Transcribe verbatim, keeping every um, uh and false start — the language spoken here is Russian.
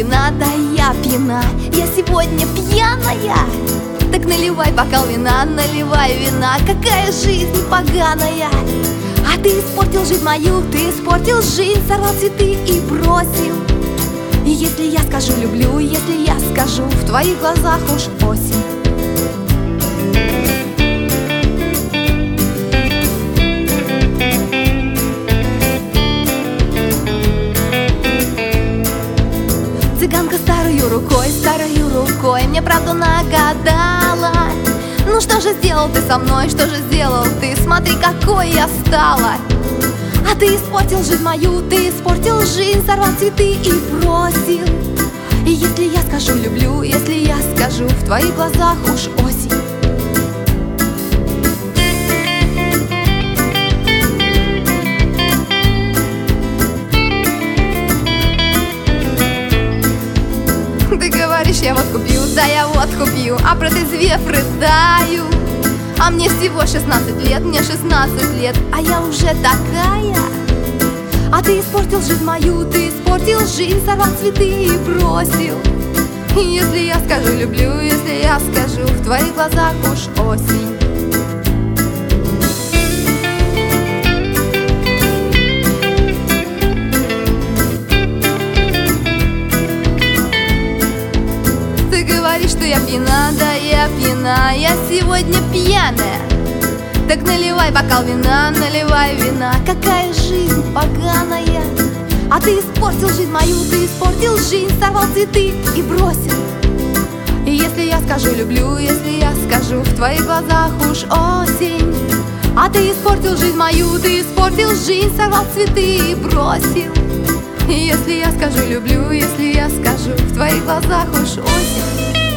пьяна, да я пьяна. Я сегодня пьяная. Так наливай бокал вина, наливай вина. Какая жизнь поганая. А ты испортил жизнь мою, ты испортил жизнь. Сорвал цветы и бросил. И если я скажу люблю, если я скажу, в твоих глазах уж осень. Цыганка старою рукой, старою рукой мне правду нагадала. Ну что же сделал ты со мной, что же сделал ты? Смотри, какой я стала. А ты испортил жизнь мою, ты испортил жизнь. Сорвал цветы и бросил. И если я скажу люблю, если я скажу, в твоих глазах уж осень. Ты говоришь, я водку пью, да я водку пью, а протрезвев рыдаю. А мне всего шестнадцать лет, мне шестнадцать лет, а я уже такая. А ты испортил жизнь мою, ты испортил жизнь. Сорвал цветы и бросил. И если я скажу люблю, если я скажу, в твоих глазах уж осень. Ты говоришь, что я пьяна, да я пьяна. Я сегодня пьяная. Так наливай бокал вина, наливай вина. Какая жизнь поганая. А ты испортил жизнь мою, ты испортил жизнь. Сорвал цветы и бросил. И если я скажу люблю, если я скажу, в твоих глазах уж осень. А ты испортил жизнь мою, ты испортил жизнь. Сорвал цветы и бросил. И если я скажу люблю, если я скажу, в твоих глазах уж осень.